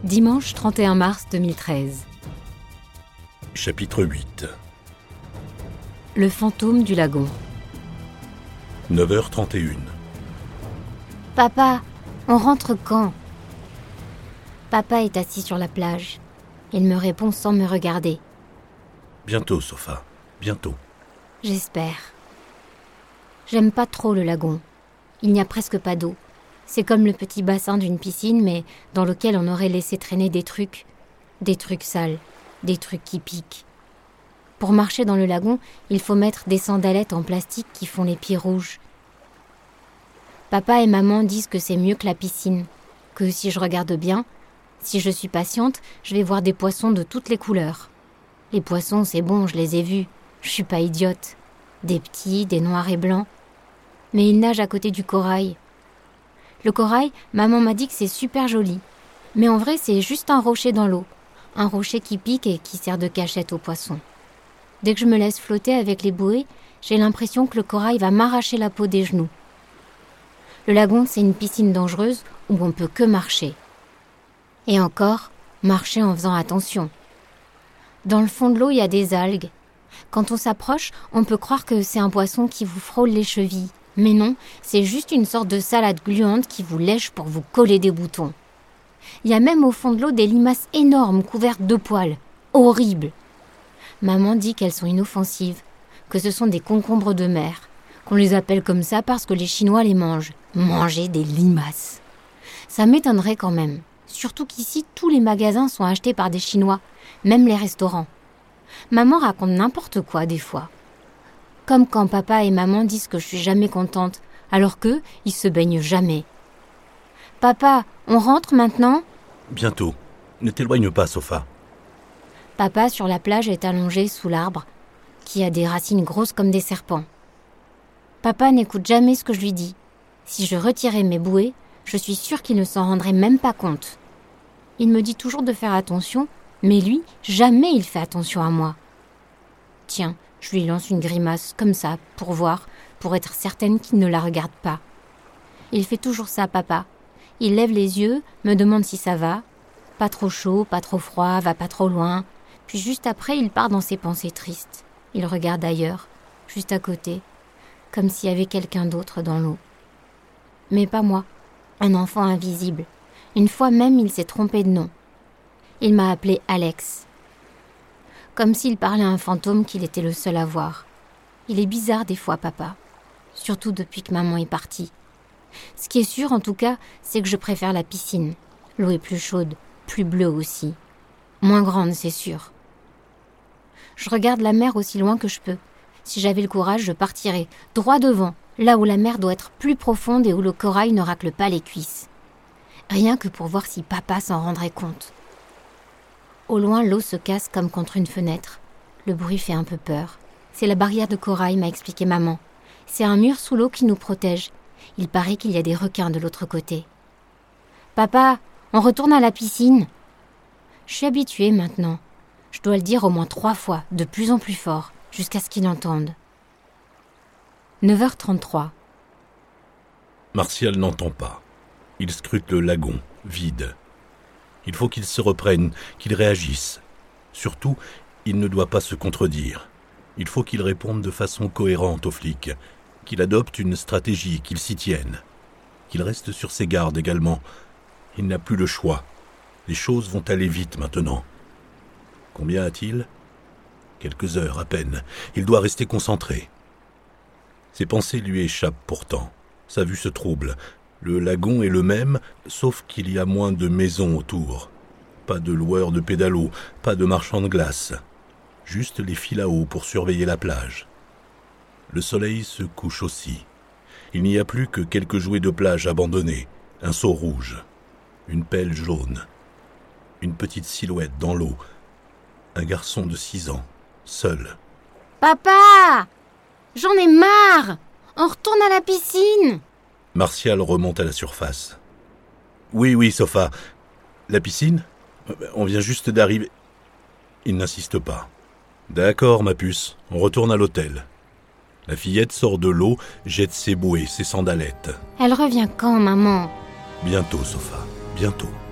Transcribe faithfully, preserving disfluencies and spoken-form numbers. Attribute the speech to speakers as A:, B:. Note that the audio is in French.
A: Dimanche trente et un mars deux mille treize.
B: Chapitre huit.
A: Le fantôme du lagon.
B: neuf heures trente et une.
C: Papa, on rentre quand ? Papa est assis sur la plage. Il me répond sans me regarder.
B: Bientôt, Sofa, bientôt.
C: J'espère. J'aime pas trop le lagon. Il n'y a presque pas d'eau. C'est comme le petit bassin d'une piscine, mais dans lequel on aurait laissé traîner des trucs. Des trucs sales, des trucs qui piquent. Pour marcher dans le lagon, il faut mettre des sandalettes en plastique qui font les pieds rouges. Papa et maman disent que c'est mieux que la piscine, que si je regarde bien, si je suis patiente, je vais voir des poissons de toutes les couleurs. Les poissons, c'est bon, je les ai vus. Je suis pas idiote. Des petits, des noirs et blancs. Mais ils nagent à côté du corail. Le corail, maman m'a dit que c'est super joli. Mais en vrai, c'est juste un rocher dans l'eau. Un rocher qui pique et qui sert de cachette aux poissons. Dès que je me laisse flotter avec les bouées, j'ai l'impression que le corail va m'arracher la peau des genoux. Le lagon, c'est une piscine dangereuse où on peut que marcher. Et encore, marcher en faisant attention. Dans le fond de l'eau, il y a des algues. Quand on s'approche, on peut croire que c'est un poisson qui vous frôle les chevilles. Mais non, c'est juste une sorte de salade gluante qui vous lèche pour vous coller des boutons. Il y a même au fond de l'eau des limaces énormes couvertes de poils. Horribles. Maman dit qu'elles sont inoffensives, que ce sont des concombres de mer, qu'on les appelle comme ça parce que les Chinois les mangent. Manger des limaces. Ça m'étonnerait quand même. Surtout qu'ici, tous les magasins sont achetés par des Chinois, même les restaurants. Maman raconte n'importe quoi des fois. Comme quand papa et maman disent que je suis jamais contente, alors qu'eux, ils se baignent jamais. Papa, on rentre maintenant ?
B: Bientôt. Ne t'éloigne pas, Sofa.
C: Papa, sur la plage, est allongé sous l'arbre, qui a des racines grosses comme des serpents. Papa n'écoute jamais ce que je lui dis. Si je retirais mes bouées, je suis sûre qu'il ne s'en rendrait même pas compte. Il me dit toujours de faire attention, mais lui, jamais il fait attention à moi. Tiens, je lui lance une grimace, comme ça, pour voir, pour être certaine qu'il ne la regarde pas. Il fait toujours ça, papa. Il lève les yeux, me demande si ça va. Pas trop chaud, pas trop froid, va pas trop loin. Puis juste après, il part dans ses pensées tristes. Il regarde ailleurs, juste à côté, comme s'il y avait quelqu'un d'autre dans l'eau. Mais pas moi, un enfant invisible. Une fois même, il s'est trompé de nom. Il m'a appelé Alex. Comme s'il parlait à un fantôme qu'il était le seul à voir. Il est bizarre des fois, papa. Surtout depuis que maman est partie. Ce qui est sûr, en tout cas, c'est que je préfère la piscine. L'eau est plus chaude, plus bleue aussi. Moins grande, c'est sûr. Je regarde la mer aussi loin que je peux. Si j'avais le courage, je partirais, droit devant, là où la mer doit être plus profonde et où le corail ne racle pas les cuisses. Rien que pour voir si papa s'en rendrait compte. Au loin, l'eau se casse comme contre une fenêtre. Le bruit fait un peu peur. C'est la barrière de corail, m'a expliqué maman. C'est un mur sous l'eau qui nous protège. Il paraît qu'il y a des requins de l'autre côté. Papa, on retourne à la piscine. Je suis habituée maintenant. Je dois le dire au moins trois fois, de plus en plus fort, jusqu'à ce qu'il entende.
A: neuf heures trente-trois.
B: Martial n'entend pas. Il scrute le lagon, vide. Il faut qu'il se reprenne, qu'il réagisse. Surtout, il ne doit pas se contredire. Il faut qu'il réponde de façon cohérente aux flics, qu'il adopte une stratégie, qu'il s'y tienne. Qu'il reste sur ses gardes également. Il n'a plus le choix. Les choses vont aller vite maintenant. Combien a-t-il ? Quelques heures à peine. Il doit rester concentré. Ses pensées lui échappent pourtant. Sa vue se trouble. Le lagon est le même, sauf qu'il y a moins de maisons autour. Pas de loueurs de pédalos, pas de marchands de glace. Juste les fils à eau pour surveiller la plage. Le soleil se couche aussi. Il n'y a plus que quelques jouets de plage abandonnés, un seau rouge, une pelle jaune, une petite silhouette dans l'eau, un garçon de six ans, seul.
C: Papa ! J'en ai marre ! On retourne à la piscine !
B: Martial remonte à la surface. Oui, oui, Sofa. La piscine ? On vient juste d'arriver. Il n'insiste pas. D'accord, ma puce, on retourne à l'hôtel. La fillette sort de l'eau, jette ses bouées, ses sandalettes.
C: Elle revient quand, maman ?
B: Bientôt, Sofa, bientôt.